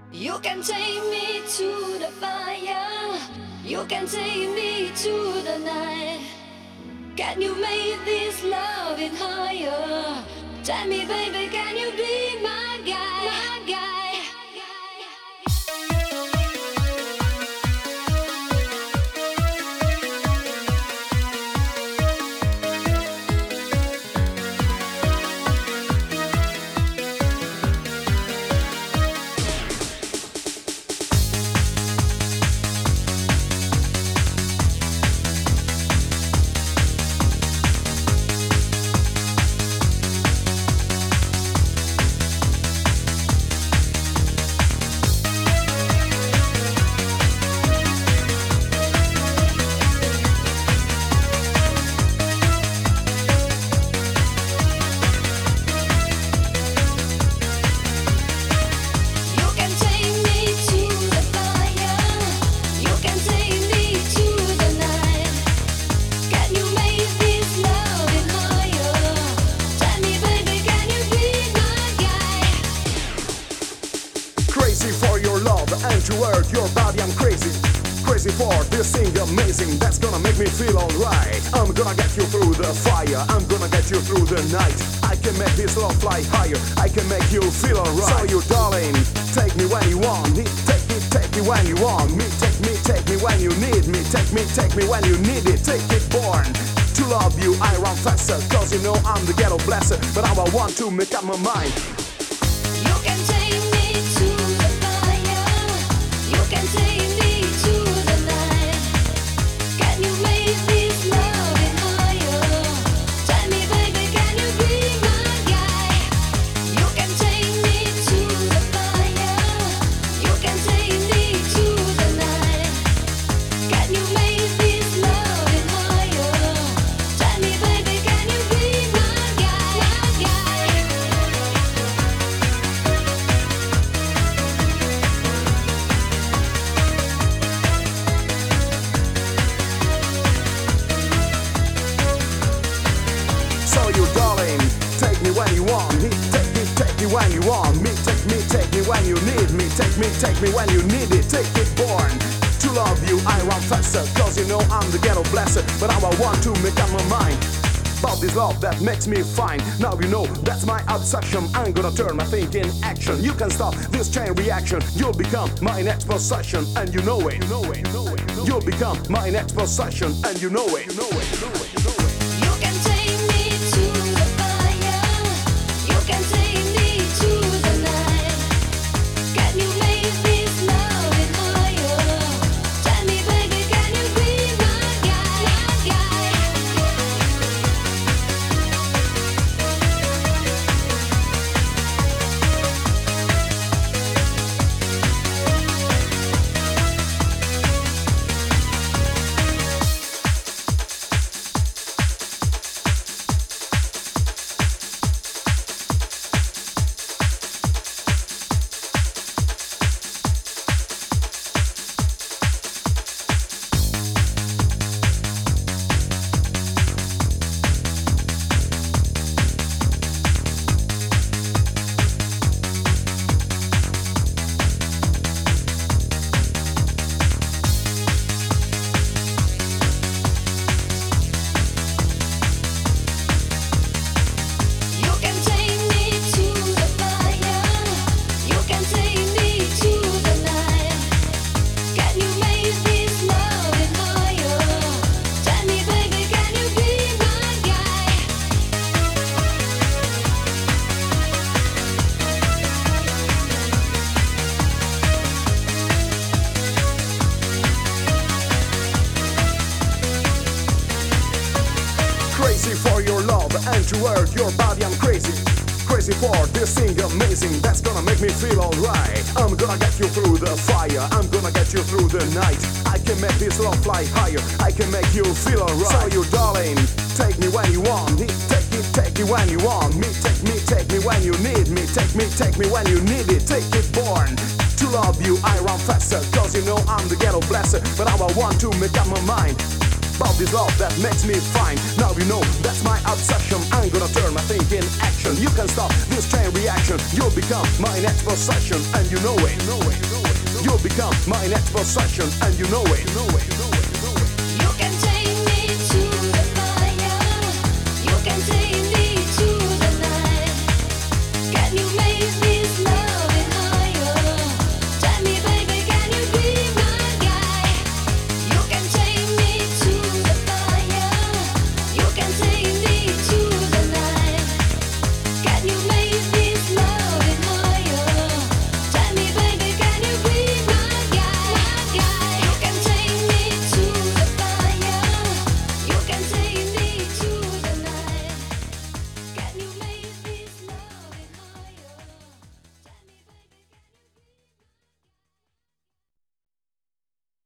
You can take me to the fire. You can take me to the night. Can you make this loving higher? Tell me, baby, can you be my guy? My guy. Crazy for your love and to work your body, I'm crazy. Crazy for this thing amazing that's gonna make me feel alright. I'm gonna get you through the fire, I'm gonna get you through the night. I can make this love fly higher, I can make you feel alright. So you darling, take me when you want me, take me when you want me, take me when you need me, take me when you need it. Take it, born to love you, I run faster, cause you know I'm the ghetto blesser. But I want to make up my mind. You can take me to the fire. You can take me to the night. Can you make this loving higher? Tell me, baby, can you be my guy? You can take me to the fire. You can take me to the night. Can you make this loving higher? Tell me, baby, can you be my guy? My guy. So you darling, take me when you want me, take me when you want me, take me when you need me, take me when you need it. Take it, born to love you, I run faster, cause you know I'm the ghetto blesser. But I want to make up my mind about this love that makes me fine. Now you know that's my obsession, I'm gonna turn my thinking action. You can stop this chain reaction, you'll become my next possession, and you know it. You'll become my next possession, and you know it. You can take me to the fire. You can take me to the night. Can you make this loving higher? Tell me, baby, can you be my guy? My guy. You can take me to the fire. You can take me to the night. Can you make this loving higher? Tell me, baby, can you be my guy? Crazy for your love and to work your body, I'm crazy. Crazy for this thing amazing that's gonna make me feel alright. I'm gonna get you through the fire, I'm gonna get you through the night. I can make this love fly higher, I can make you feel alright. So you darling, take me when you want me, take me when you want me, take me when you need me, take me when you need it. Take it, born to love you, I run faster, cause you know I'm the ghetto blesser. But I want to make up my mind about this love that makes me fine. Now you know that's my obsession, I'm gonna turn my thinking action. You can stop this chain reaction, you'll become my next possession, and you know it. will become my next possession, and you know it.